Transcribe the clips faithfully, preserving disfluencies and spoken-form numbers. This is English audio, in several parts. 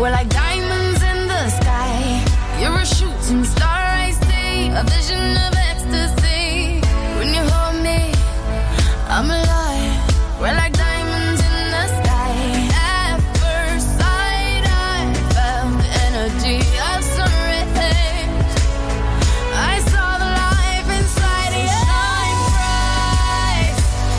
We're like diamonds in the sky. You're a shooting star, I see. A vision of ecstasy. When you hold me, I'm alive. We're like diamonds in the sky. At first sight, I felt the energy of sun rays. I saw the life inside you. Shine bright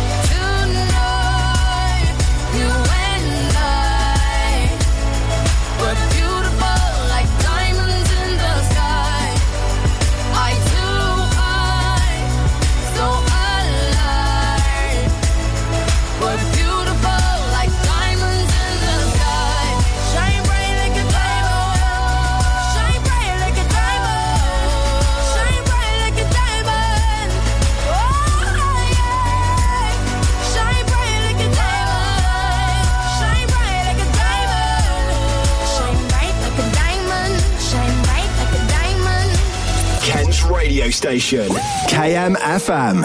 tonight. You and I were beautiful like diamonds in the sky. Eye to eye, so alive. We're beautiful like diamonds in the sky. Shine bright like a diamond. Shine bright like a diamond. Shine bright like a diamond. Oh yeah. Shine bright like a diamond. Shine bright like a diamond. Shine bright like a diamond. Shine bright like a diamond. Kent's radio station, K M F M.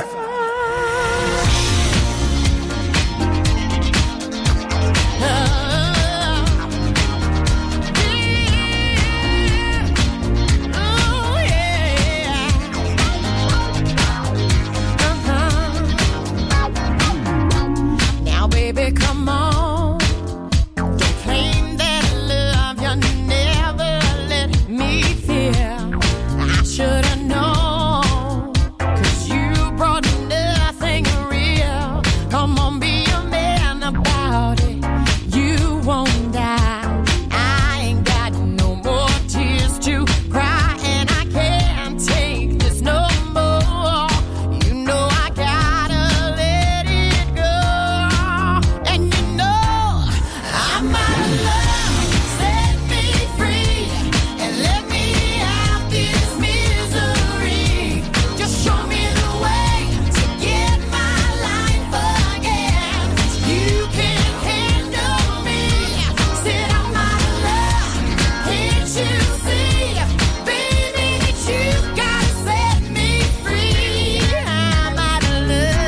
Now, baby, come on. Don't claim that love you never let me feel. I should've known, 'cause you brought nothing real. Come on, be a man about it. You won't die. I ain't got no more tears to cry, and I can't take this no more. You know I gotta let it go. And you know I'm out of love. Set me free and let me out this misery. Just show me the way to get my life again. You can handle me. Said I'm out of love. Can't you see, baby, that you gotta set me free? I'm out of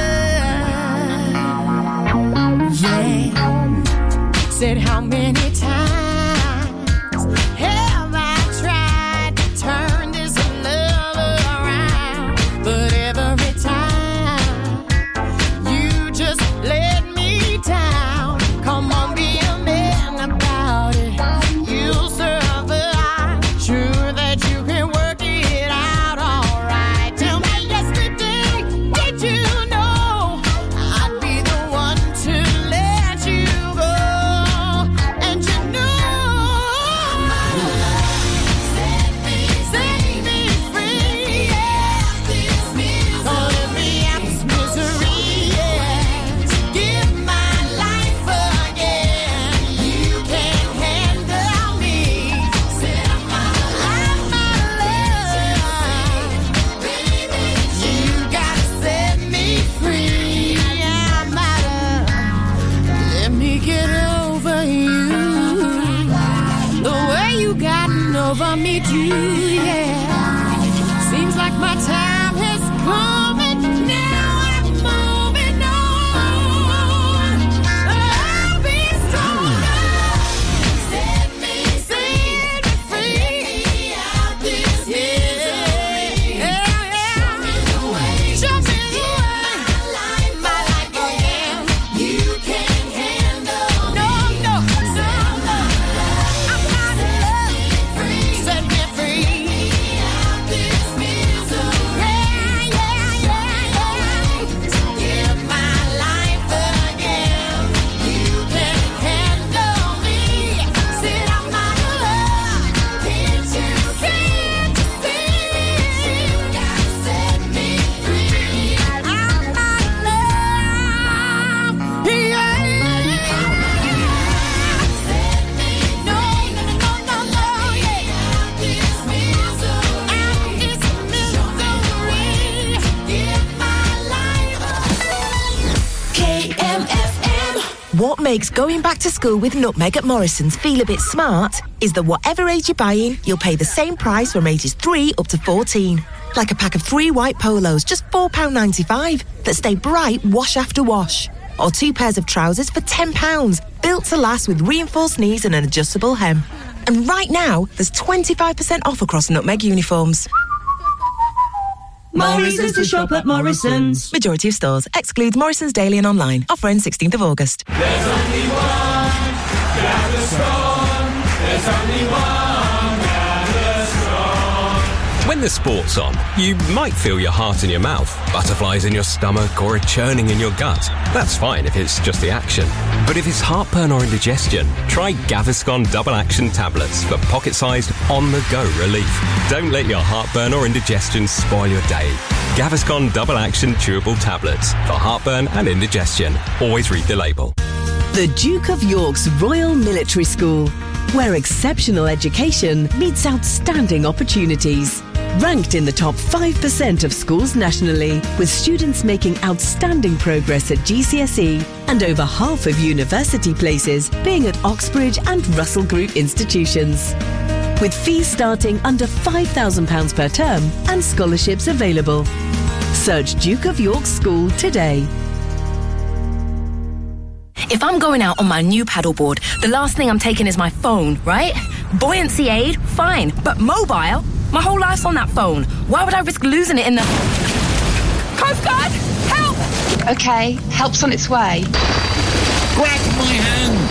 love. Yeah. Said how many times have I tried to turn this love around? But every time you just let me down. Come on, be a man about it. You'll survive. Sure that you can work it out alright. Tell me yesterday, did you know I'd be the one to let you go? And you know I'm out of love. Set me, set me free. Yeah, this misery. Oh, let me out this misery. Yeah, to give my life again. You can handle me. Said I'm out of love. Baby, you gotta set me free. I'm out of. Let me get over you. The way you gotten over me too, yeah. Seems like my time has come and now I'm moving on. I'll be stronger. Set me, set me free. Out this misery. Yeah, yeah. Show me the way. Show me the way. My life, my life again. You can handle no, no, no, no. I'm out of love. Set me free. Out this misery. Yeah, yeah, yeah, yeah. To give my life again. You can handle me. Said I'm out of love. Can't you see? You gotta set me free. I'm out of love. Yeah. Set me no, no, no, no, no, yeah. Out this misery. Out this misery. Give my life. K M F M. What makes going back to school with Nutmeg at Morrison's feel a bit smart is that whatever age you're buying, you'll pay the same price from ages three up to fourteen. Like a pack of three white polos, just four pounds ninety-five, that stay bright wash after wash. Or two pairs of trousers for ten pounds, built to last with reinforced knees and an adjustable hem. And right now, there's twenty-five percent off across Nutmeg uniforms. More reasons to shop at Morrison's. Majority of stores. Excludes Morrison's Daily and online. Offer ends sixteenth of August. There's only one Gaviscon. There's only one Gaviscon. When the sport's on, you might feel your heart in your mouth, butterflies in your stomach, or a churning in your gut. That's fine if it's just the action. But if it's heartburn or indigestion, try Gaviscon Double Action Tablets for pocket-sized, on-the-go relief. Don't let your heartburn or indigestion spoil your day. Gaviscon Double Action Chewable Tablets for heartburn and indigestion. Always read the label. The Duke of York's Royal Military School, where exceptional education meets outstanding opportunities. Ranked in the top five percent of schools nationally, with students making outstanding progress at G C S E and over half of university places being at Oxbridge and Russell Group institutions. With fees starting under five thousand pounds per term and scholarships available. Search Duke of York School today. If I'm going out on my new paddleboard, the last thing I'm taking is my phone, right? Buoyancy aid, fine. But mobile? My whole life's on that phone. Why would I risk losing it in the... Coast Guard! Help! Okay, help's on its way. Grab my hand!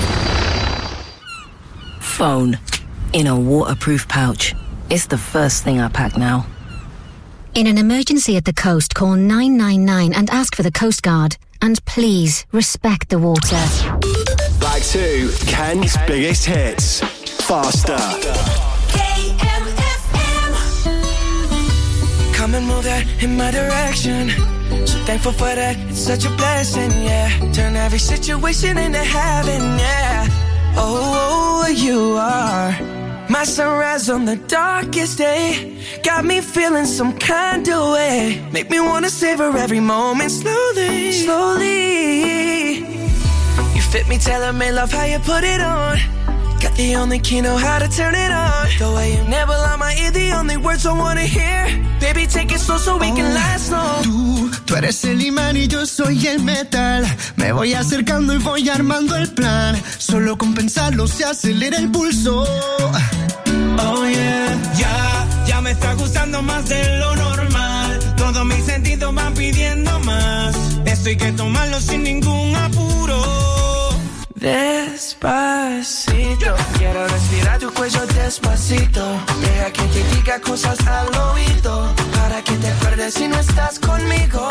Phone. In a waterproof pouch. It's the first thing I pack now. In an emergency at the coast, call nine nine nine and ask for the Coast Guard. And please, respect the water. Back to Ken's biggest hits. Faster. K M F M. Come and move that in my direction. So thankful for that, it's such a blessing, yeah. Turn every situation into heaven, yeah. Oh, you are my sunrise on the darkest day. Got me feeling some kind of way. Make me wanna savor every moment slowly, slowly. You fit me, tailor-made, love how you put it on. Got the only key, know how to turn it on. The way you never lie my ear, the only words I wanna hear. Baby, take it slow so we oh, can last long. Tú, tú eres el imán y yo soy el metal. Me voy acercando y voy armando el plan. Solo con pensarlo se acelera el pulso. Oh yeah, ya, ya me está gustando más de lo normal. Todos mis sentidos van pidiendo más. Esto hay que tomarlo sin ningún apuro. Despacito, quiero respirar tu cuello despacito. Deja que te diga cosas al oído, para que te acuerdes si no estás conmigo.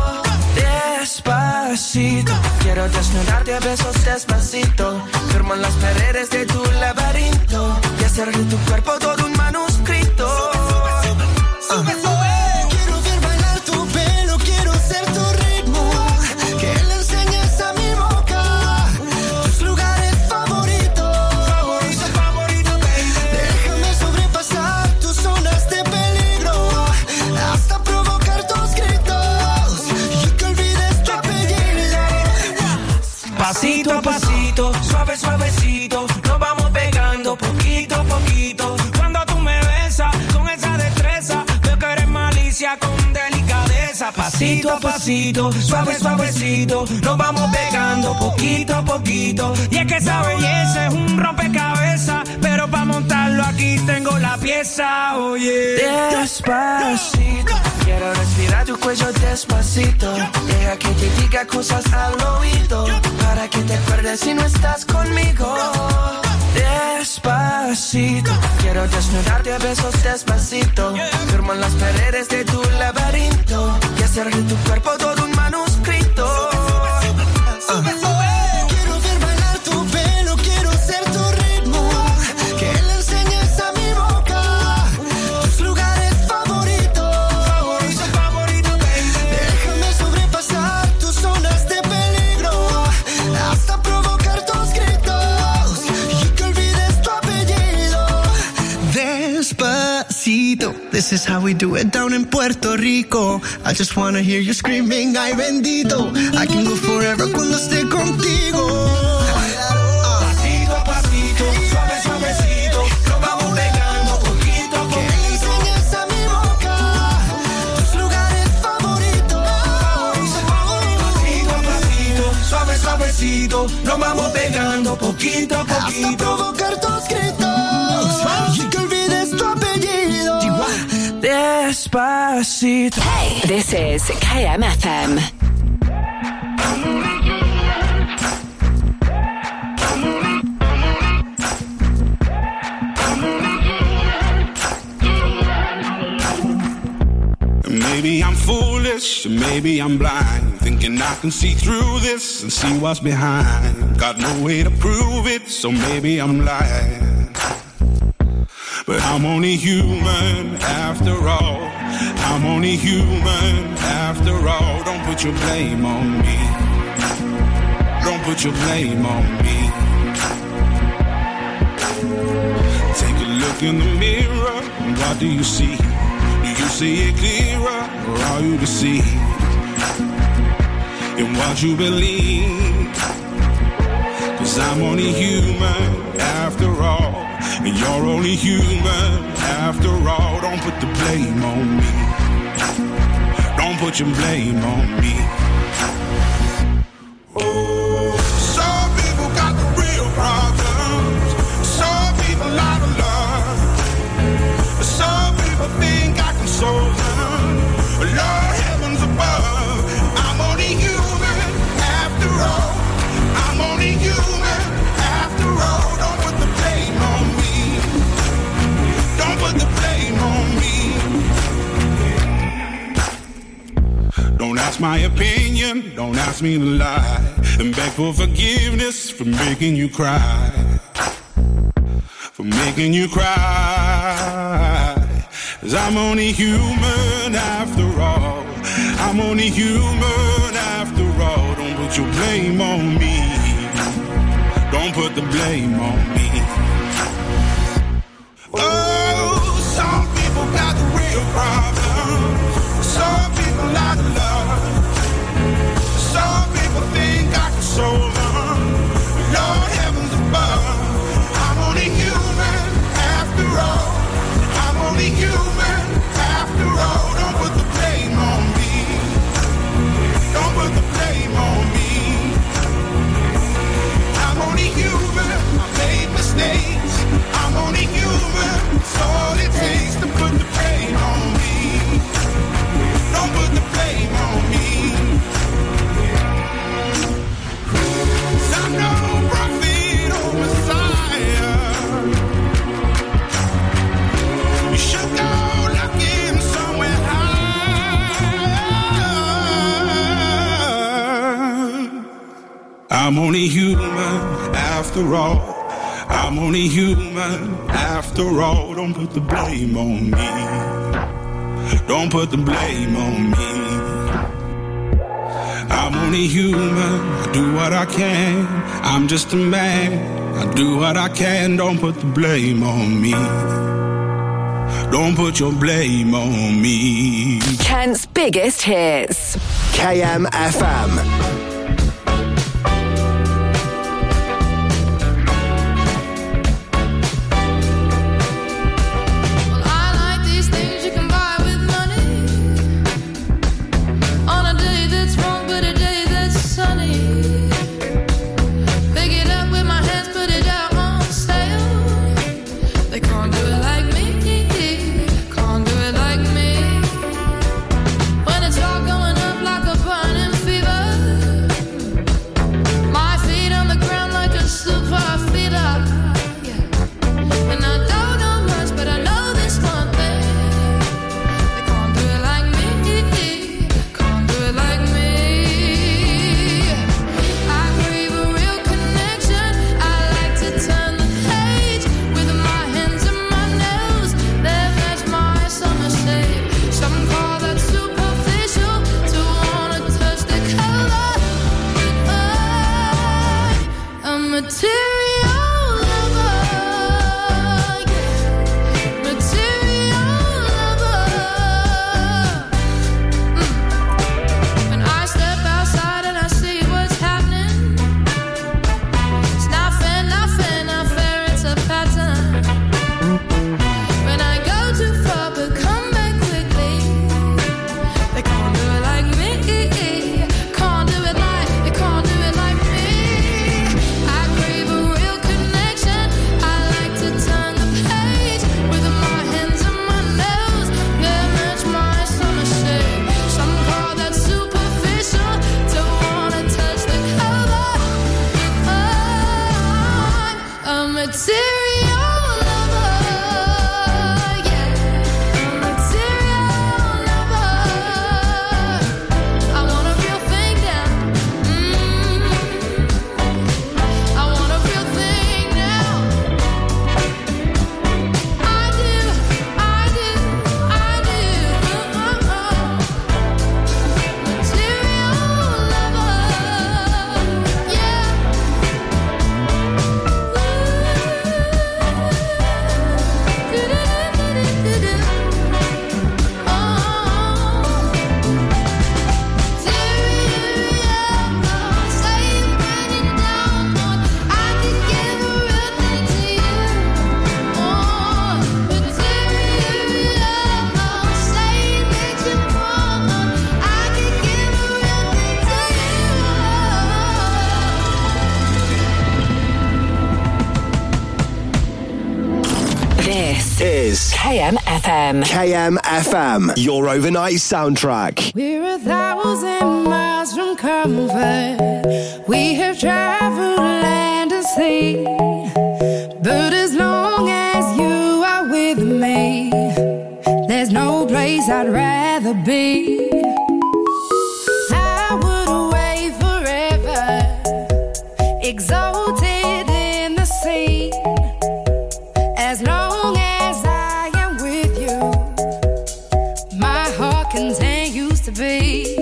Despacito, quiero desnudarte a besos despacito. Firmo en las paredes de tu laberinto y hacer de tu cuerpo todo un manuscrito. Sube, sube, sube. Quiero ver bailar tu pelo, quiero ser tu ritmo. Que le enseñes a mi boca tus lugares favoritos. Favorito, favorito, baby. Déjame sobrepasar tus zonas de peligro, hasta provocar tus gritos y que olvides tu apellido. Pasito a pasito, suave, suavecito, nos vamos pegando poquito a poquito. Cuando tú me besas con esa destreza, veo que eres malicia con delicadeza. Pasito a pasito, suave, suavecito, nos vamos pegando poquito a poquito. Y es que esa belleza es un rompecabezas, pero para montarlo aquí tengo la pieza, oye. Despacito, quiero respirar tu cuello despacito. Deja que te diga cosas al oído, para que te acuerdes si no estás conmigo. Despacito, quiero desnudarte a besos despacito. Firmo en las paredes de tu laberinto y hacer de tu cuerpo todo un manuscrito. Sube, sube. Quiero ver bailar tu pelo, quiero ser tu ritmo. Que le enseñes a mi boca tus lugares favoritos. Favorito, favorito, baby. Déjame sobrepasar tus zonas de peligro, hasta provocar tus gritos y que olvides tu apellido. Despacito, this is how we do it down in Puerto Rico. I just wanna hear you screaming, ay bendito. I can go forever cuando esté contigo. Pasito a pasito, suave, suavecito, nos vamos pegando poquito a poquito. Que le enseñes a mi boca tus lugares favoritos. Pasito a pasito, suave, suavecito, nos vamos pegando poquito a Hasta poquito. provocar tus gritos Despacito. Hey, this is K M F M. Maybe I'm foolish, maybe I'm blind, thinking I can see through this and see what's behind. Got no way to prove it, so maybe I'm lying. But I'm only human after all. I'm only human after all. Don't put your blame on me. Don't put your blame on me. Take a look in the mirror, and what do you see? Do you see it clearer, or are you deceived in what you believe? 'Cause I'm only human after all, and you're only human after all. Don't put the blame on me. Don't put your blame on me. Oh, some people got the real problems. Some people out of love. Some people think I can solve them. Lord, heavens above. I'm only human after all. I'm only human after all. Don't put the blame on me. Don't put the blame on me. Don't ask my opinion, don't ask me to lie, and beg for forgiveness for making you cry, for making you cry. 'Cause I'm only human after all. I'm only human after all. Don't put your blame on me. Don't put the blame on me. Oh, some people got the real problems. Some people out of love. Some people think I can solve them. Lord, heavens above. I'm only human after all. I'm only human after all. Don't put the blame on me. Don't put the blame on me. I'm only human. I made mistakes. I'm only human. It's all it takes to put the blame on me. Don't put the blame on me. 'Cause I'm no prophet or Messiah. You should go looking somewhere high. I'm only human after all. I'm only human after all. Don't put the blame on me. Don't put the blame on me. I'm only human. I do what I can. I'm just a man. I do what I can. Don't put the blame on me. Don't put your blame on me. Kent's biggest hits. K M F M. When it's all going up like a burning fever, This is K M F M. K M F M, your overnight soundtrack. We're a thousand miles from comfort. We have traveled land and sea. But as long as you are with me, there's no place I'd rather be. I would away forever, exalted in the sea. As long as I am with you, my heart continues to beat.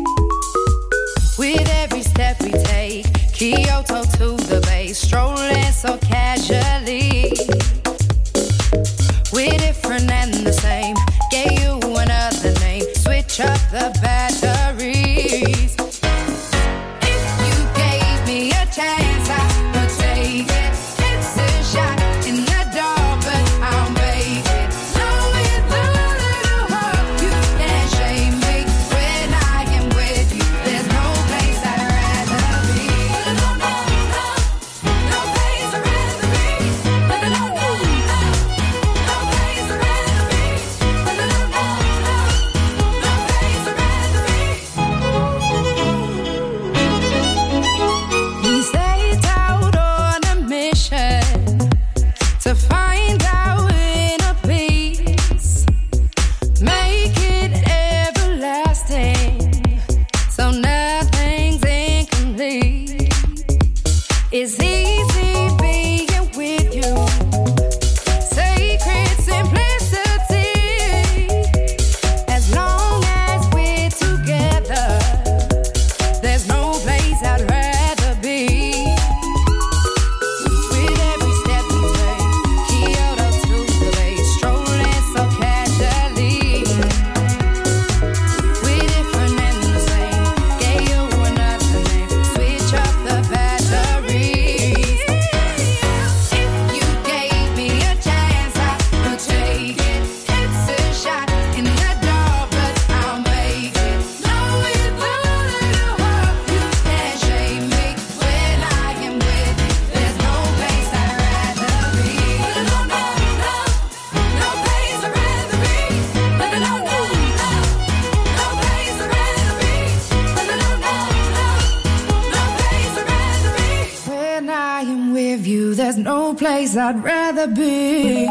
With every step we take, Kyoto to the bay, strolling so casually. We're different and the same, gave you another name, switch up the batteries. If you gave me a chance, I would take it. It's a shot in the dark, but I'll make it. Knowing the little hope you can't shame me. When I am with you, there's no place I'd rather be. No, no, no, no place I'd rather be. No, no, no, no, no place I'd rather be. No, no, no, no, no place I'd rather be. We set out on a mission to find our inner peace, make it everlasting, so nothing's incomplete. It's easy being with you, sacred simplicity. As long as we're together, there's no place I'd rather be. With every step we take, Kyoto to the bay, strolling so casually. We're different and the same, gave you another name, switch up the batteries. If you gave me a chance, I would take it. It's a shot in the dark, but I'll make it. Knowing the little hope you can't shame me. When I am with you, there's no place I'd rather be. No, no, no, no place I'd rather be. No, no, no, no, no place I'd rather be. No, no, no, no, no place I'd rather be. When I am with you, there's no place I'd rather be.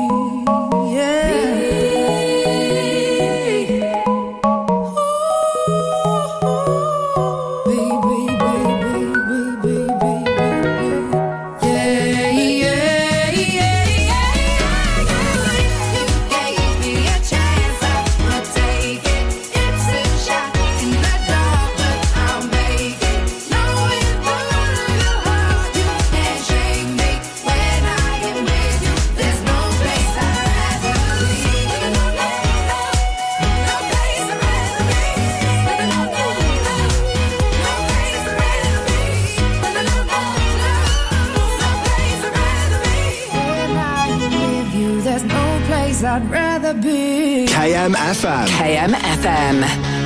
I'd rather be. K M F M. K M F M.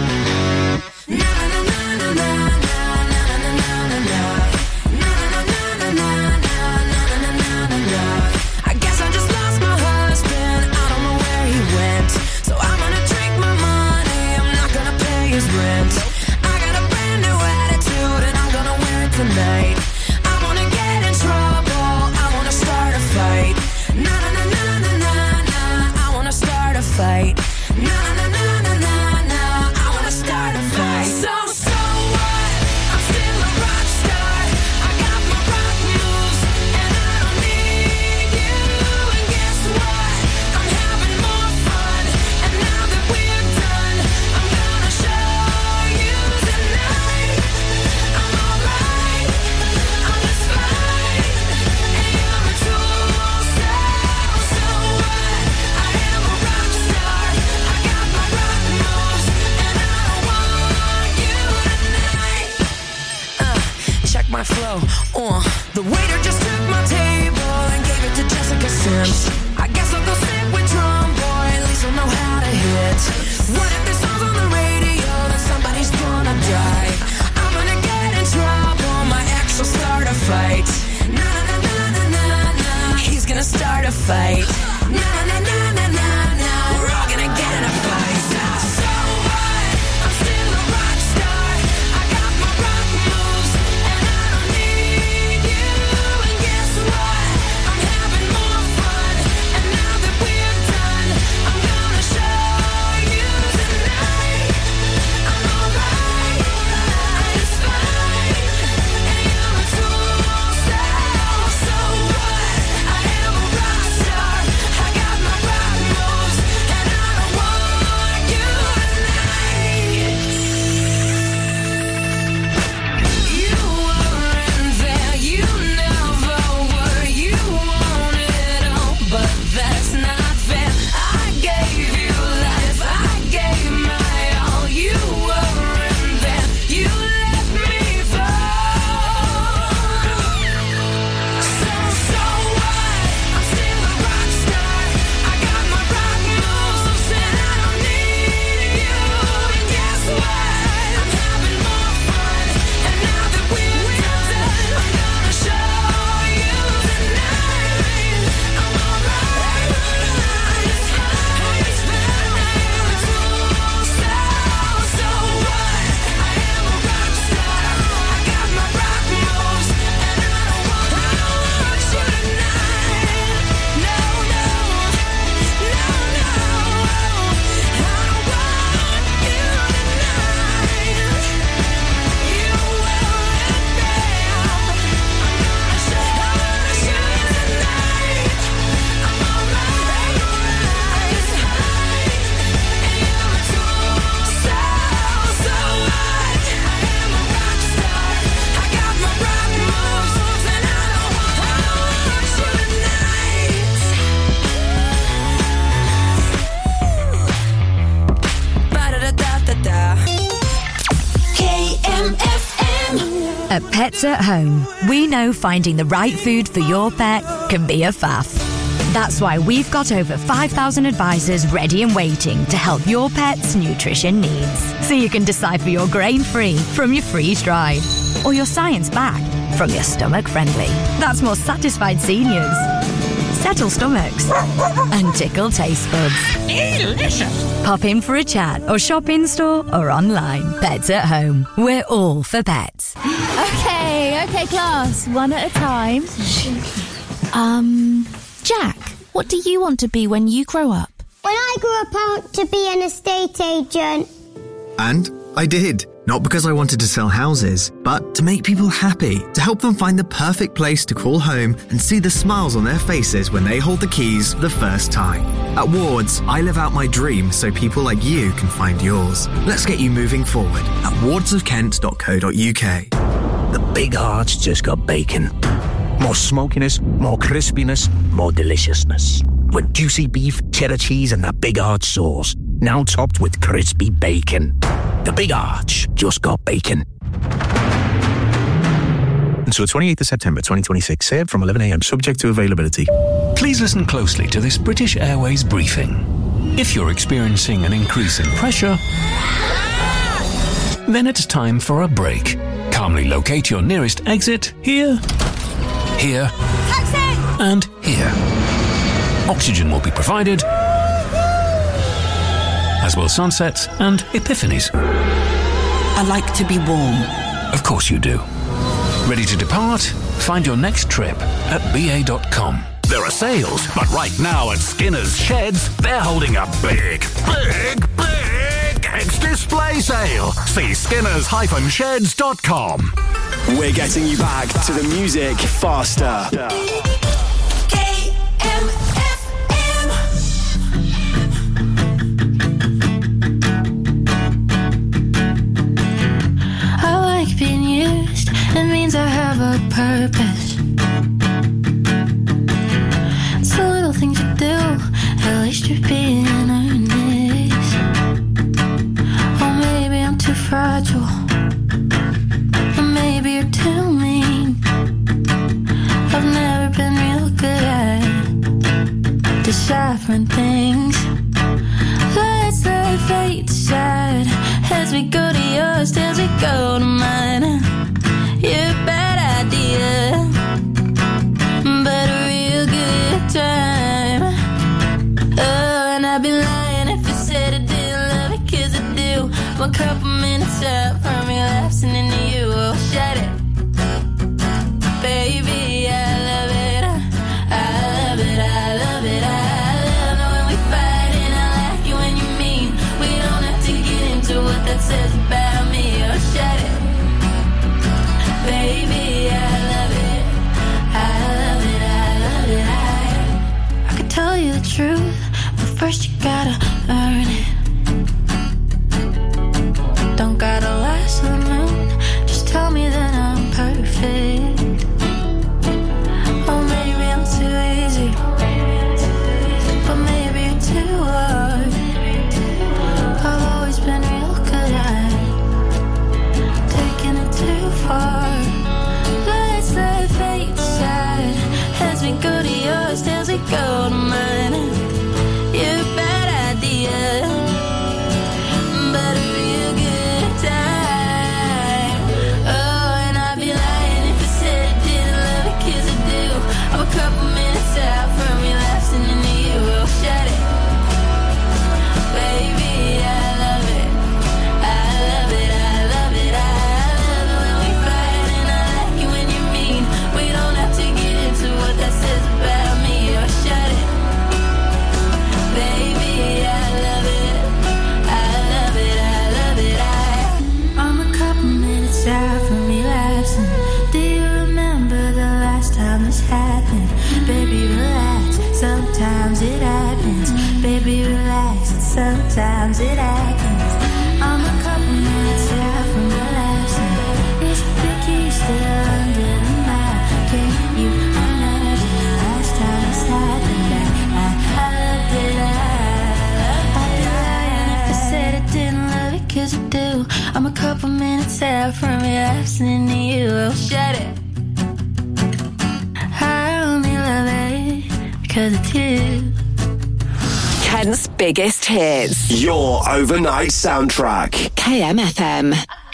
I guess I just lost my husband. I don't know where he went. So I'm gonna drink my money. I'm not gonna pay his rent. I got a brand new attitude and I'm gonna wear it tonight. I wanna get in trouble. I wanna start a fight. Na na na na na na na. I wanna start a fight. Na na na na na na. I wanna start a fight. So so what? I'm still a rock star. I got my rock moves and I don't need you. And guess what? I'm having more fun. And now that we're done, I'm gonna show you tonight. I'm alright. I'm just fine. And you're a tool. So so what? I am a rock star. I got my rock moves and I don't want you tonight. Uh, check my flow. Uh, the waiter just took my table and gave it to Jessica Sims. I guess I'll go sit with drum boy. At least I'll know how to hit. What if this song's on the radio? Then somebody's gonna die. I'm gonna get in trouble. My ex will start a fight. Na na na na na na. He's gonna start a fight. Na na na na na na. We're all gonna get in a fight. So what? I'm still a rock star. I got my rock moves, and I don't need you. And guess what? I'm having more fun. And now that we're done, I'm gonna show you tonight. I'm alright, it's fine. And you're a tool, so, so what? I am a rock star. I got my rock moves, and I don't want you tonight. You weren't there, you never were. You want it all, but that's not fair. I gave you life, I gave my all. You weren't there, you let me fall. So, so what? I'm still a rock star. I got my rock moves, and I don't need you. And guess what? I'm having more fun. And now that we're done, I'm gonna show you tonight. I'm alright, it's fine, it's fine. So, so what? I am a rock star. I got my rock moves, and I don't want, I don't want you tonight. No, no, no, no. I don't want you tonight. You weren't there. I'm gonna show you tonight. I'm alright, it's fine. And you're a tool, so, so what? I am a rock star. I got my rock moves, and I don't want, I don't want you tonight. Ba-da-da-da-da-da. K M F M. At Pets at Home, we know finding the right food for your pet can be a faff. That's why we've got over five thousand advisors ready and waiting to help your pet's nutrition needs. So you can decide for your grain-free from your freeze-dried, or your science-backed from your stomach-friendly. That's more satisfied seniors, settle stomachs, and tickle taste buds. Delicious. Pop in for a chat or shop in-store or online. Pets at Home. We're all for pets. Okay, okay, class. One at a time. Um, Jack, what do you want to be when you grow up? When I grew up, I want to be an estate agent. And I did. Not because I wanted to sell houses, but to make people happy, to help them find the perfect place to call home and see the smiles on their faces when they hold the keys for the first time. At Wards, I live out my dream so people like you can find yours. Let's get you moving forward at wards of kent dot co dot uk. The Big Arch just got bacon. More smokiness, more crispiness, more deliciousness. With juicy beef, cheddar cheese, and the Big Arch sauce. Now topped with crispy bacon. The Big Arch just got bacon. Until the twenty-eighth of September twenty twenty-six, served from eleven a.m. subject to availability. Please listen closely to this British Airways briefing. If you're experiencing an increase in pressure, then it's time for a break. Calmly locate your nearest exit here, here, Taxi! and here. Oxygen will be provided, as will sunsets and epiphanies. I like to be warm. Of course you do. Ready to depart? Find your next trip at b a dot com. There are sales, but right now at Skinner's Sheds, they're holding a big, big, big ex-display sale. See skinners dash sheds dot com. We're getting you back to the music faster. K M F M. I like being used. It means I have a purpose. It's the little things you do. At least you're being earnest. Or maybe I'm too fragile. Or maybe you're too mean. I've never been real good at deciphering things. Let's let fate decide as we go to yours, as we go to mine. You're a bad idea, but a real good time. be lying if I said I didn't love it, 'cause I do. I'm a couple minutes up from relapsing into you. Oh, shut it. Baby, I love it. I love it, I love it, I love it when we fight, and I like it when you mean. We don't have to get into what that says about me. Oh, shut it. Baby, I love it. I love it, I love it, I I could tell you the truth, but first you gotta earn it. Don't gotta last the moon, just tell me that I'm perfect. Or maybe I'm too easy, but maybe you're too hard. I've always been real good at taking it too far. Let's let fate decide. As we go to yours, as we go to mine. You're a bad idea, but a real good time. Oh, and I'd be lying if I said I didn't love it, 'cause I do. I'm a couple minutes out from relapsing into you. Oh, shut it. Baby, I love it. I love it, I love it, I love it when we fight, and I like it when you mean. We don't have to get into what that says about me. Oh, shut it. Baby, I love it. I love it, I love it, I I'm a couple minutes out from relapsing. Do you remember the last time this happened? Baby, relax, sometimes it happens. Baby, relax, sometimes it happens. I'm a couple minutes out from relapsing. Is the key still under the mat? Can you imagine the last time this happened? I, I loved it, I, I lied, and if I said I didn't love it, 'cause I do. I'm a couple minutes out from relapsing into you. Oh, shut it. I only love it 'cause it's you. Kent's biggest hits. Your overnight soundtrack. K M F M.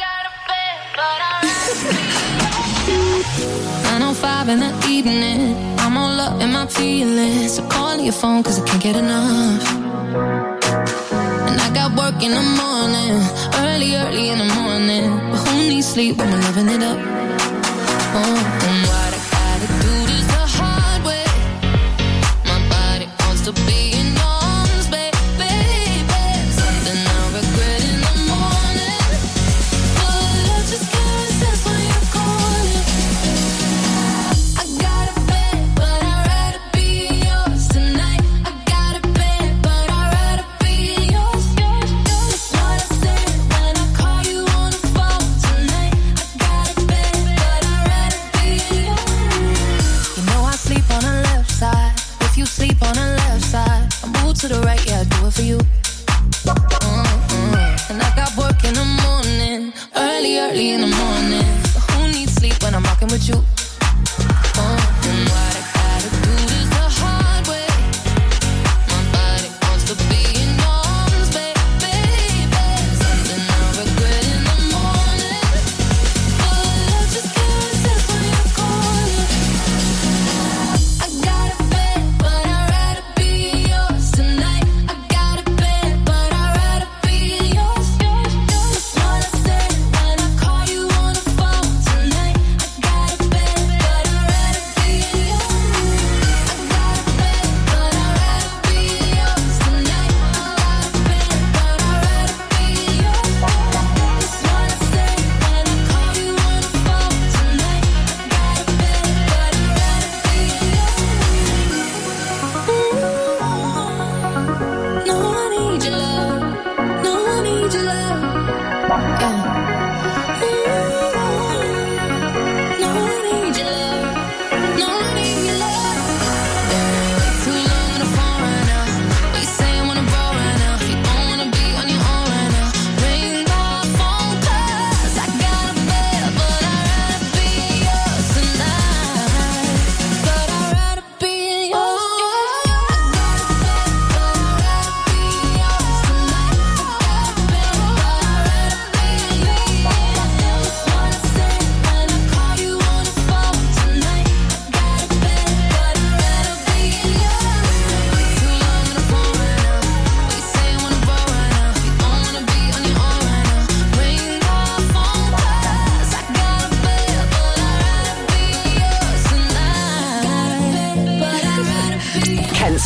nine oh five in the evening, I'm all up in my feelings. So call your phone 'cause I can't get enough. And I got work in the morning, early, early in the morning. But who needs sleep when we're loving it up? Oh, and what I gotta do this the hard way. My body wants to be in arms, baby. Something I regret in the morning. But love just gives us when you're calling. I got a bed, but I'd rather be yours tonight. I got a bed, but I'd rather be yours. That's what I said when I call you on the phone tonight. I got a bed, but I'd rather be yours. You know I sleep on the left side. If you sleep on the left side, I move to the right, yeah, I do it for you. Mm-mm. And I got work in the morning, early, early in the morning. But who needs sleep when I'm rocking with you? Mm, and what I gotta do is the hard way. My body wants to be in arms, baby. Something I regret in the morning. But love just gives us when you're calling. I got a bed, but I'd rather be yours tonight. I got a bed,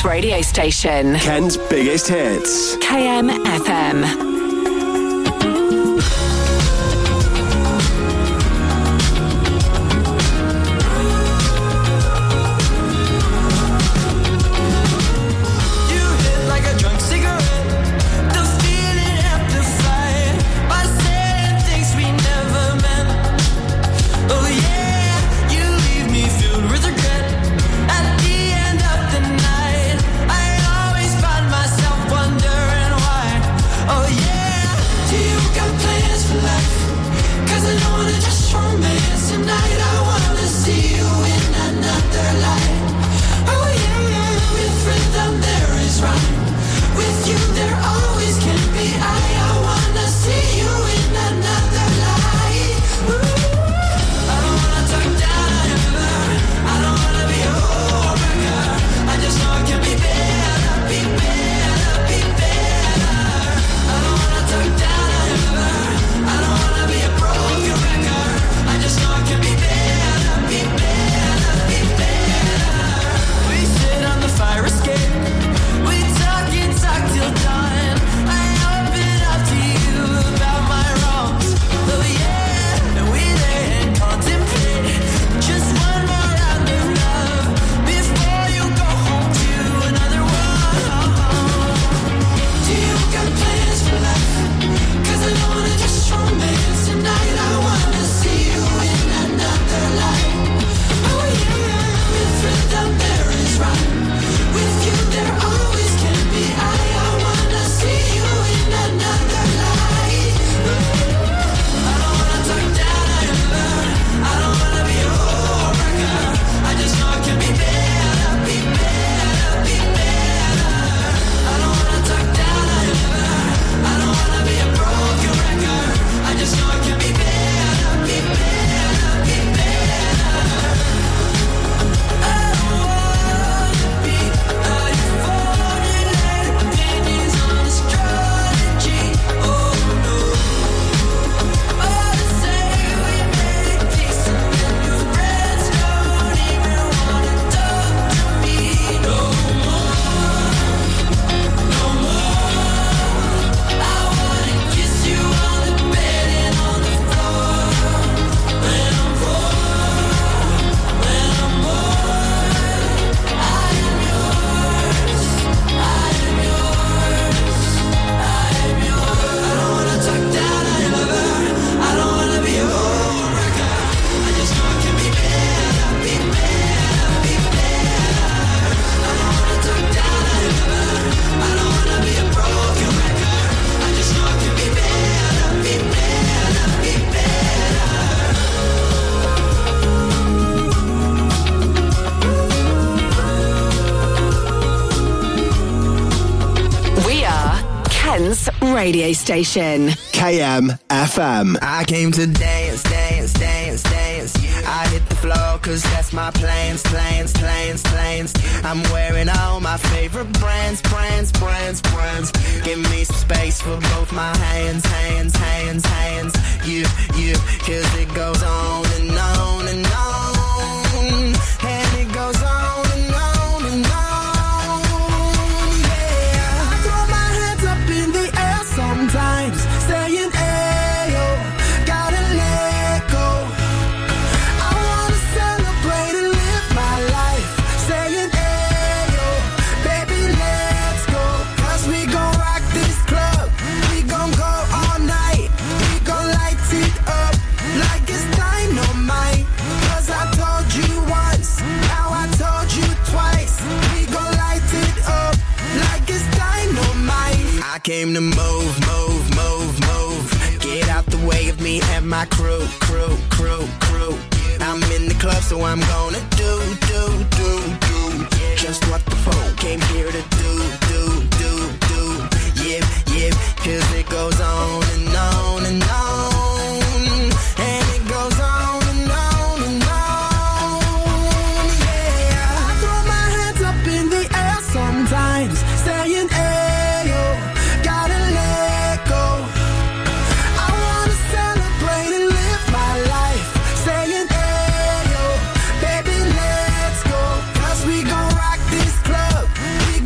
radio station. Kent's biggest hits. K M F M. Radio station. K M F M. I came to dance, dance, dance, dance. I hit the floor cause that's my plans, plans, plans, plans. I'm wearing all my favorite brands, brands, brands, brands. Give me some space for both my hands, hands, hands, hands. You, you, cause it goes on and on and on. And it goes on and on and on. Yeah, I throw my hands up in the air sometimes, saying, ayo, gotta let go. I wanna celebrate and live my life, saying, ayo, baby, let's go. Cause we gon' rock this club, we gon' go all night, we gon' light it up like it's dynamite. Cause I told you once, now I told you twice, we gon' light it up like it's dynamite. I came to move, move, move, move. Get out the way of me and my crew, crew, crew, crew. I'm in the club, so I'm gonna do, do, do, do just what the folk came here to do, do, do, do. Yeah, yeah, cause it goes on and on and on. And it goes on and on and on. Yeah, I throw my hands up in the air sometimes, saying, ayo, gotta let go. I wanna celebrate and live my life, saying, ayo, baby, let's go. Cause we gon' rock this club, we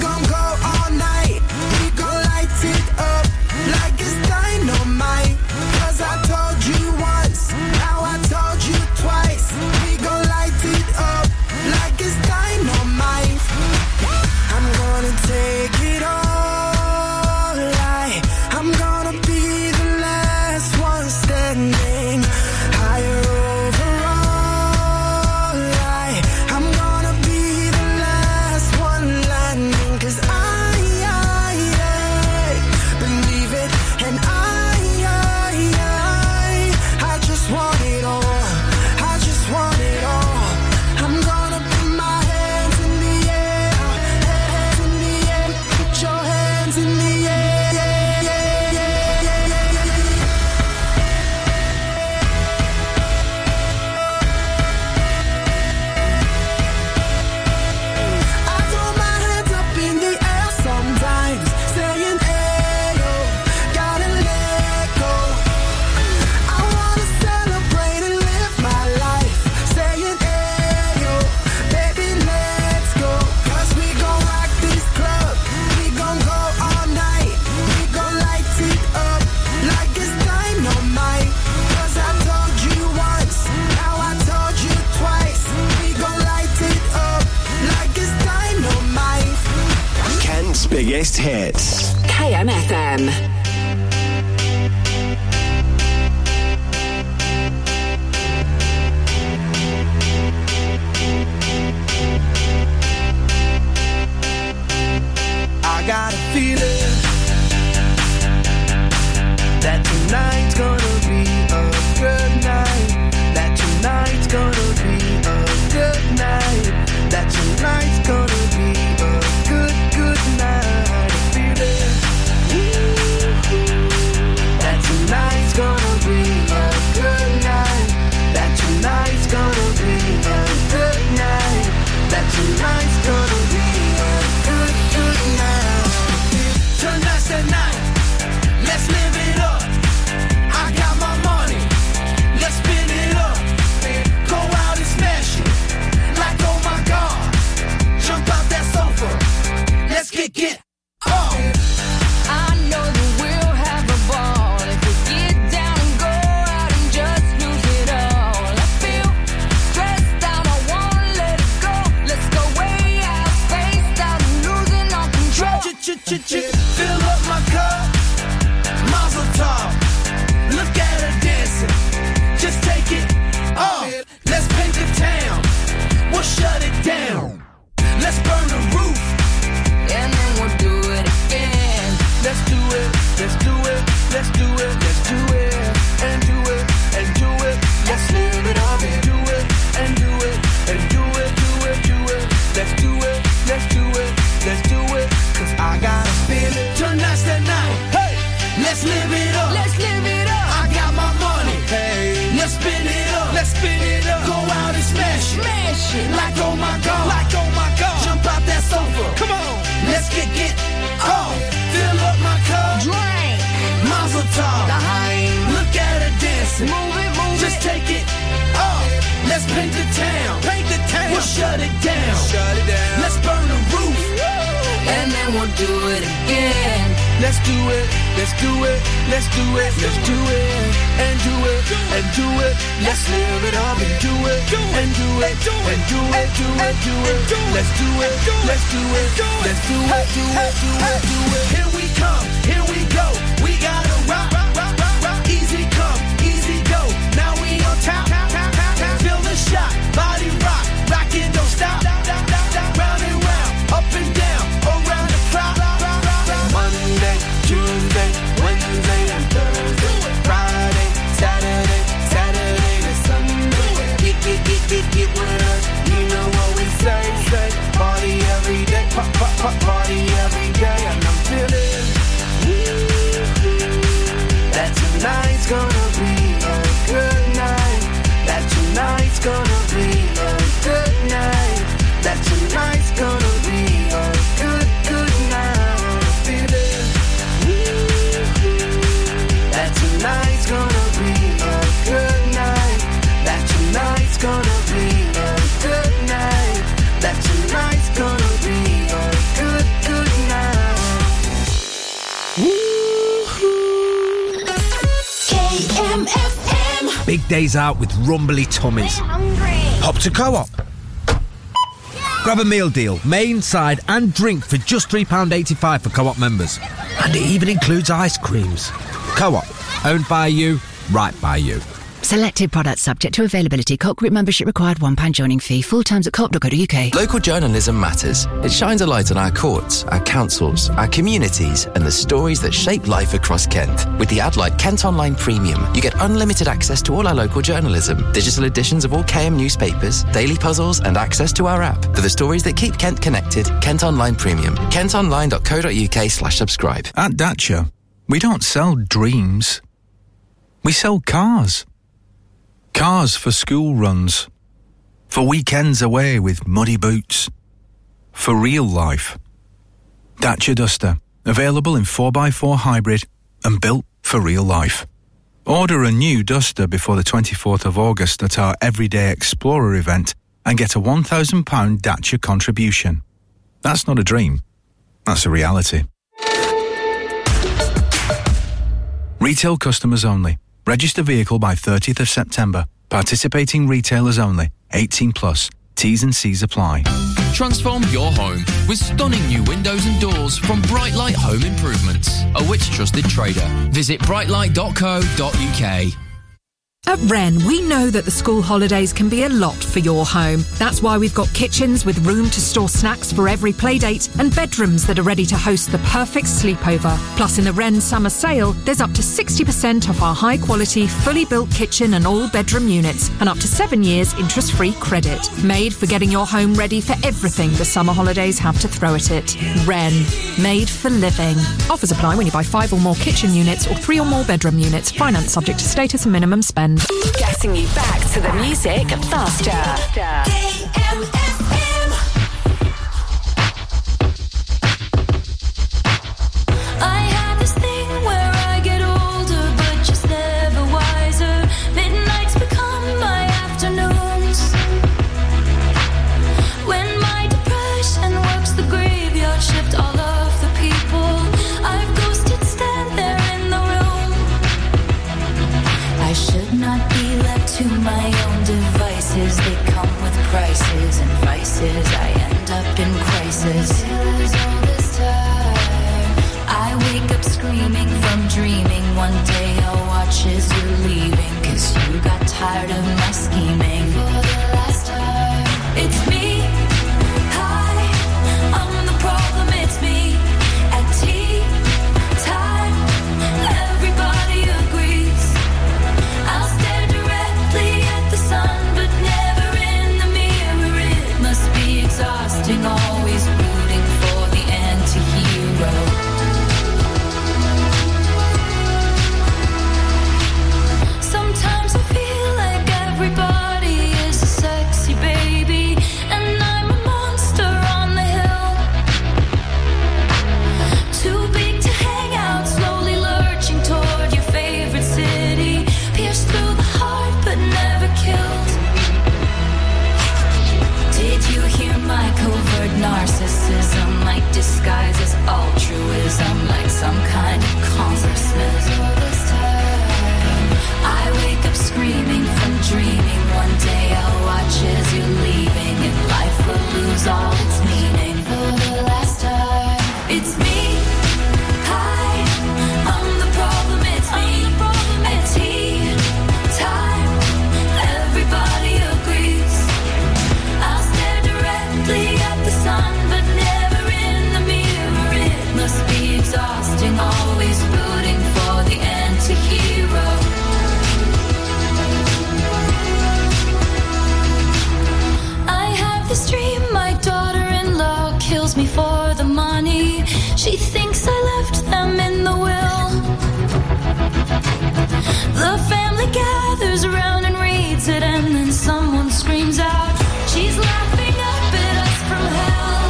Kent's biggest hits. K M F M. I got a feeling that tonight's gonna be a good night. That tonight's gonna be a good night. That tonight's gonna be a good, good night. A feeling that tonight's gonna be a good night. That tonight's gonna be a good night. That tonight's gonna be a good, good night. Tonight's the night. Let's live it up. I got my money. Let's spin it up. Go out and smash it. Like, oh my God. Jump out that sofa. Let's get, get up. I know that we'll have a ball if we get down and go out and just lose it all. I feel stressed out, I wanna let it go. Let's go way out, spaced out, and losing all control. Fill up my cup, Mazel tov. Look at her dancing, just take it off. Let's paint the town, we'll shut it down. Let's burn the roof, and then we'll do it again. Let's do it, let's do it, let's do it, let's do it, and do it, and do it. Let's live it up and do it, and do it, and do it, do it, do it. Let's do it, let's do it, let's do it. Cause I got a feeling tonight's the night. Hey, let's live it up. Let's live it up. I got my money. Hey, let's spin it up. Let's spin it up. Go out and smash it. Smash it. Like oh my God. Like oh my God. Jump out that sofa. Come on. Let's get get off. Fill up my cup. Drink. Mazel tov. L'chaim. Look at her dancing. Move it, move Just it. take it off. Let's paint the town. Paint the town. We'll shut it down. Shut it down. Let's burn the roof. And then we'll do it again. Let's do it, let's do it, let's do it, let's do it, and do it, and do it. Let's live it up and do it, and do it, and do it, do it, do it. Let's do it, let's do it, let's do it, do it, do it, do it. Here we come, here we go. We gotta rock, rock, rock, rock, rock. Easy come, easy go. Now we on top, feel the shot, body rock, rockin', don't stop. Round and round, up and down, around the clock. Monday, Tuesday, Wednesday, and Thursday, Friday, Saturday, Saturday to Sunday. Get, get, get, get, get with us. You know what we say, say. Party every day, pop, pop, pop, party every day. And I'm feeling that tonight's gonna be a good night. That tonight's gonna be a good night. That tonight's gonna be a good, good night. That tonight's gonna be a good night. That tonight's gonna be a good night. That tonight's gonna be a good, good night. K M F M. Big days out with rumbly tummies. Hop to Co-op. Grab a meal deal, main, side and drink for just three pounds eighty-five for Co-op members. And it even includes ice creams. Co-op, owned by you, right by you. Selected products subject to availability. Co-op group membership required, one pound joining fee. Full terms at co op dot co dot U K. Local journalism matters. It shines a light on our courts, our councils, our communities and the stories that shape life across Kent. With the ad-light Kent Online Premium, you get unlimited access to all our local journalism, digital editions of all K M newspapers, daily puzzles and access to our app. For the stories that keep Kent connected, Kent Online Premium. kent online dot co dot U K slash subscribe. At Dacia, we don't sell dreams. We sell cars. Cars for school runs, for weekends away with muddy boots, for real life. Dacia Duster, available in four by four hybrid and built for real life. Order a new Duster before the twenty-fourth of August at our Everyday Explorer event and get a one thousand pounds Dacia contribution. That's not a dream, that's a reality. Retail customers only. Register vehicle by thirtieth of September. Participating retailers only. eighteen plus. T's and C's apply. Transform your home with stunning new windows and doors from Brightlight Home Improvements, a Which trusted trader. Visit brightlight dot co dot uk. At Wren, we know that the school holidays can be a lot for your home. That's why we've got kitchens with room to store snacks for every playdate and bedrooms that are ready to host the perfect sleepover. Plus, in the Wren summer sale, there's up to sixty percent off our high-quality, fully built kitchen and all-bedroom units and up to seven years interest-free credit. Made for getting your home ready for everything the summer holidays have to throw at it. Wren. Made for living. Offers apply when you buy five or more kitchen units or three or more bedroom units. Finance subject to status and minimum spend. Getting you back to the music faster. I have this thing where I get older, but just never wiser. Midnights become my afternoons. When my depression works the graveyard shift, all of the people I've ghosted stand there in the room. I should not be left to my own devices. They come with prices and vices. I end up in crisis. All this time, I wake up screaming from dreaming. One day I'll watch as you're leaving, 'cause you got tired of my scheming. For the last time, it's me. Hi, I'm the problem, it's me. At tea time, everybody agrees. I'll stare directly at the sun, but never in the mirror. It must be exhausting, always rooting for the anti-hero. Sometimes I feel like everybody is a sexy baby, and I'm a monster on the hill. Too big to hang out, slowly lurching toward your favorite city. Pierced through the heart, but never killed. Did you hear my covert narcissism? Like disguise as altruism, like some kind of consciousness. All this time, I wake up screaming from dreaming. One day I'll watch as you're leaving, and life will lose all its meaning. For the last time, it's me. Hi, I'm the problem, it's me. At tea time, everybody agrees. I'll stare directly at the sun, but never in the mirror. It must be exhausting, always rooting for the anti-hero. I have this dream, my daughter-in-law kills me for the money. She thinks I left them in the will. The family gathers around and reads it, and then someone screams out, she's laughing up at us from hell.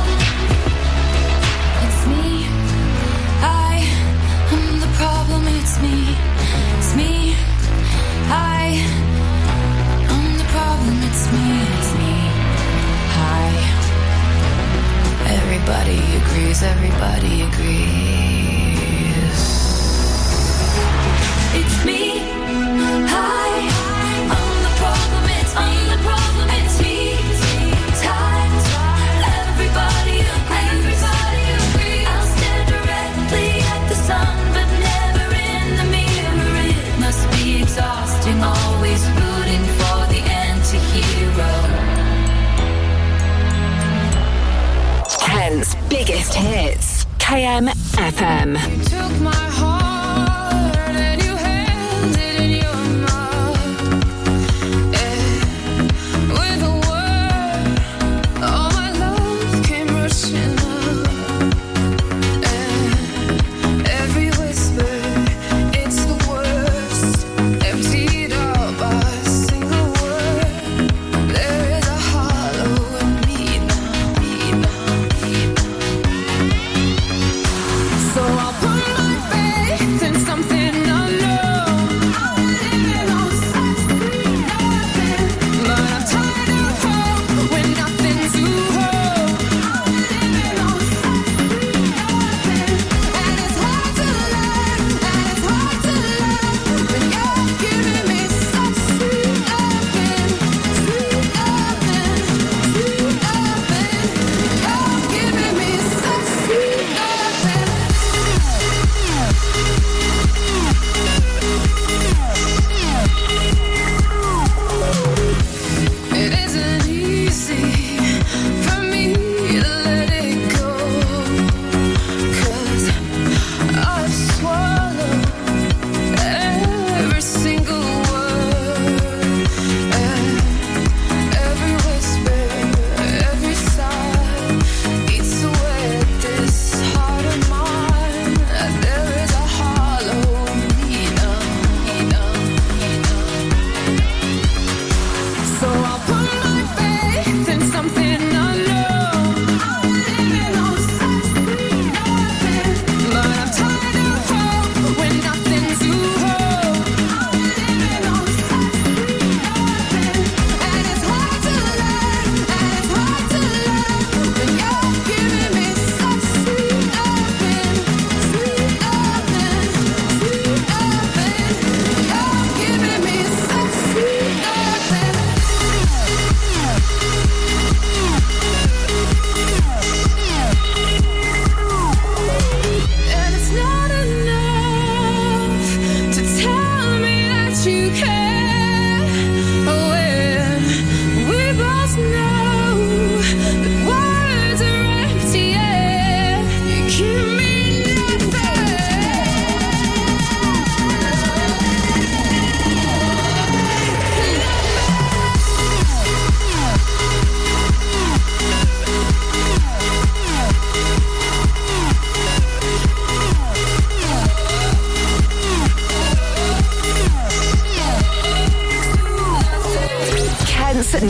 It's me. I am the problem, it's me. It's me. I am the problem, it's me. It's me. Hi. Everybody agrees, everybody agrees. It's me. Hi, I'm the problem, it's me. I'm the problem, it's me. Time, everybody agrees. Everybody agrees. I'll stare directly at the sun, but never in the mirror. It must be exhausting, always rooting for the anti-hero. Kent's biggest hits. K M F M. You took my heart and you held it in your mouth. Yeah. With a word, all my love came rushing up. Yeah. Every whisper, it's the worst. Emptied out by a single word. There is a hollow in me now, me now, me now. So I'll put my face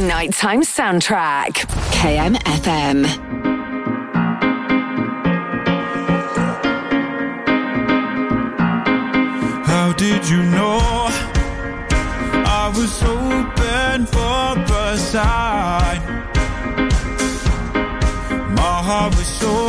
Nighttime soundtrack. K M F M. How did you know I was open for a sign? My heart was so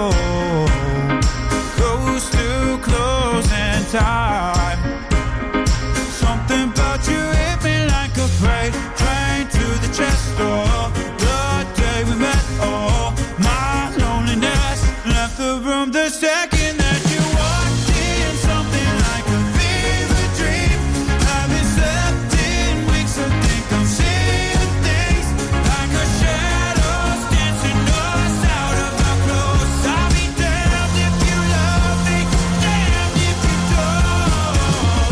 close to closing time. Something about you hit me like a freight train to the chest door. The day we met, oh, my loneliness left the room the second that you walked in. Something like a fever dream. Haven't slept in weeks, I think I'm seeing things like a shadows dancing us out of our clothes. I'll be damned if you love me, damned if you don't.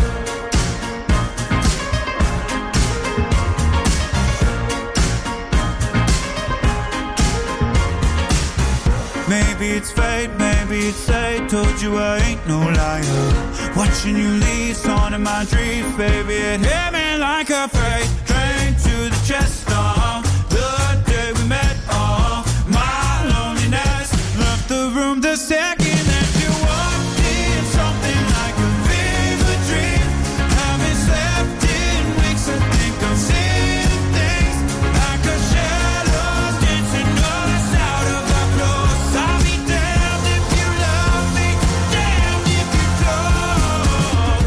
Maybe it's fate, maybe it's fate. Told you I ain't no liar. Watching you leave, on in my dreams, baby, it hit me like a freight train to the chest. Uh, the day we met, uh, my loneliness left the room the second that you walked in. Something like a fever dream. Haven't slept in weeks, I think I'm seeing things like a shadows dancing us out of our clothes. I'll be damned if you love me, damned if you don't.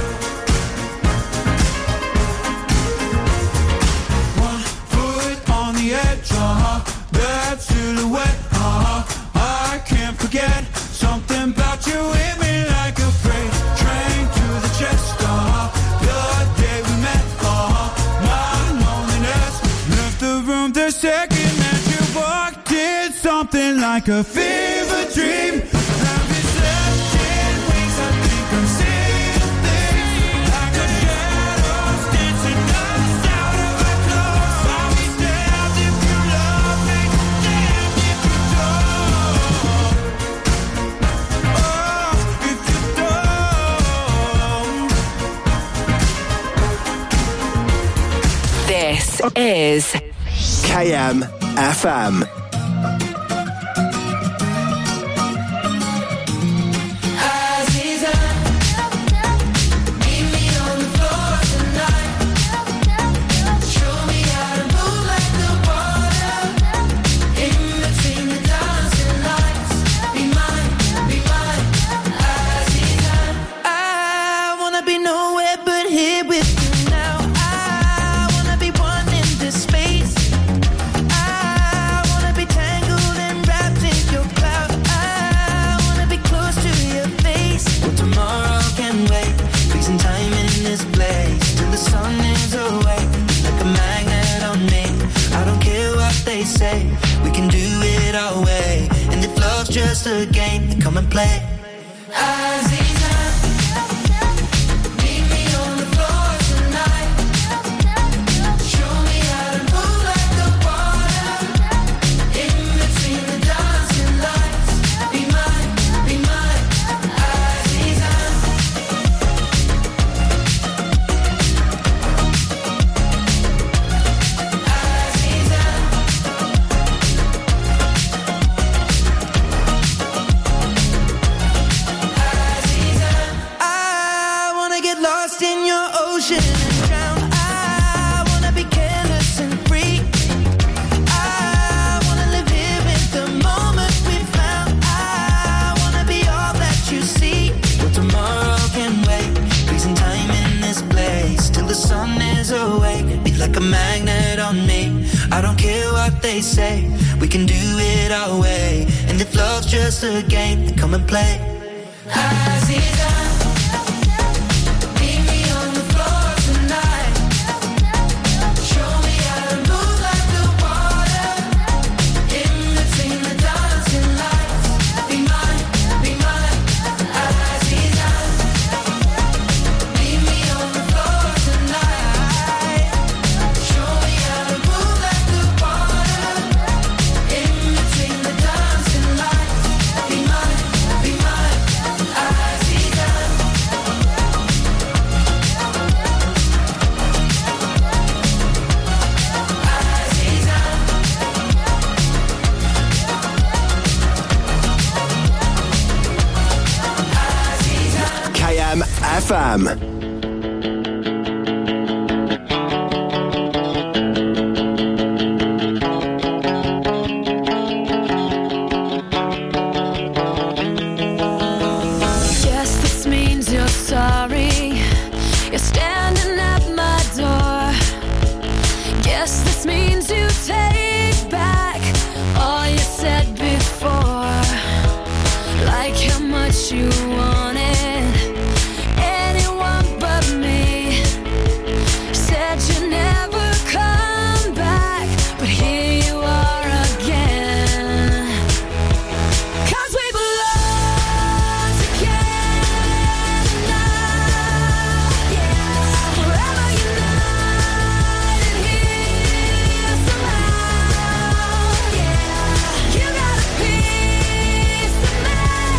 One foot on the edge, uh-huh, that silhouette, uh-huh, I can't forget. Something about you hit me like a freight train to the chest, uh-huh, the day we met, uh-huh, my loneliness left the room the second that you walked in. Something like a fever dream. Haven't slept in weeks, I think I'm seeing things like a shadows dancing us out of our clothes. I'll be damned if you love me, damned if you don't. Oh, if you don't. This is K M F M. I wanna be nowhere but here with you now. I wanna be one in this space. I wanna be tangled and wrapped in your cloud. I wanna be close to your face. Well, tomorrow can wait. Freezing time in this place till the sun is awake. Like a magnet on me. I don't care what they say. We can do it our way. And if love's just a game, then come and play. Aziza, meet me on the floor tonight. Show me how to move like the water. In between the dancing lights. Be mine, be mine, Aziza. Aziza. I wanna get lost in your ocean and drown. I wanna be careless and free. I wanna live here in the moment we found. I wanna be all that you see. Well, tomorrow can wait. Freezing time in this place till the sun is awake. Be like a magnet on me. I don't care what they say. We can do it our way. And if love's just a game, then come and play. Aziza, meet me on the floor tonight. Show me how to move like the water. In between the dancing lights. Be mine, be mine, Aziza. Meet me on the floor tonight. Show me how to move like the water. In between the dancing lights. Be mine, be mine, Aziza. F M. You wanted anyone but me. Said you never come back, but here you are again. 'Cause we belong together now, yeah. Forever united here somehow, yeah. You got a piece of me.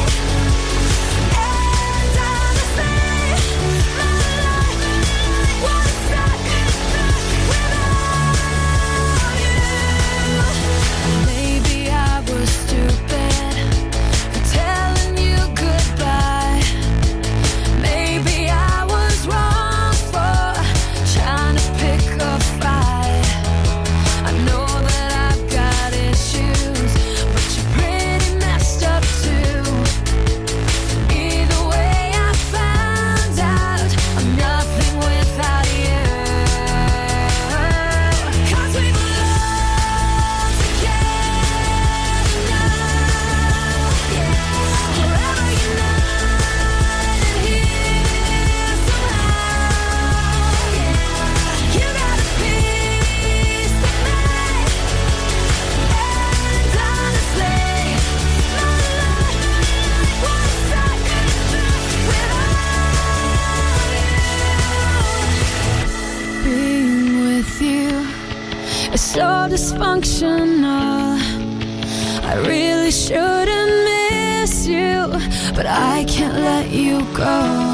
Dysfunctional. I really shouldn't miss you, but I can't let you go.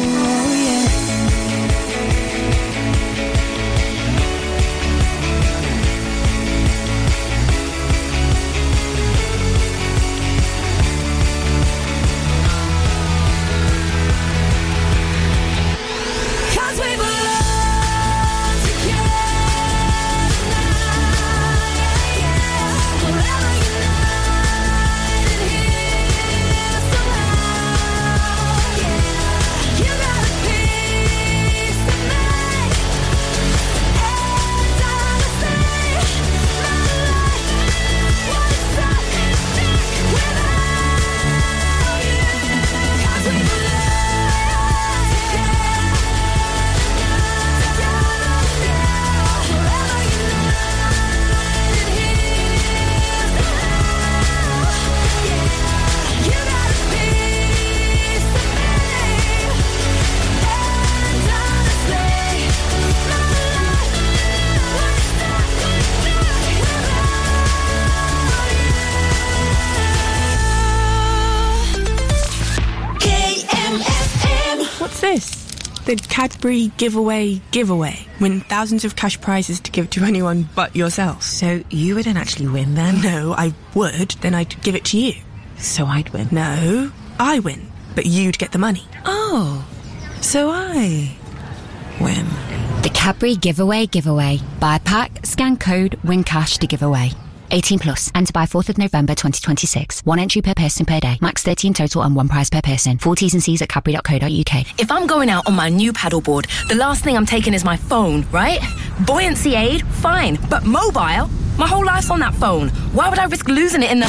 The Cadbury giveaway giveaway. Win thousands of cash prizes to give to anyone but yourself. So you wouldn't actually win then? No, I would. Then I'd give it to you. So I'd win? No, I win. But you'd get the money. Oh, so I win. The Cadbury giveaway giveaway. Buy a pack, scan code, win cash to give away. eighteen plus. Enter by fourth of November twenty twenty-six. One entry per person per day. Max thirty in total and one prize per person. Full T's and C's at cadbury dot co dot uk. If I'm going out on my new paddleboard, the last thing I'm taking is my phone, right? Buoyancy aid, fine. But mobile? My whole life's on that phone. Why would I risk losing it in the...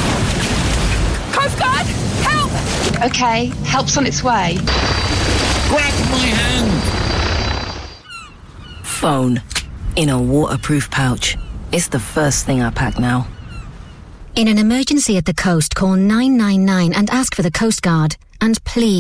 Coast Guard! Help! Okay, help's on its way. Grab my hand! Phone. In a waterproof pouch. It's the first thing I pack now. In an emergency at the coast, call nine nine nine and ask for the Coast Guard. And please...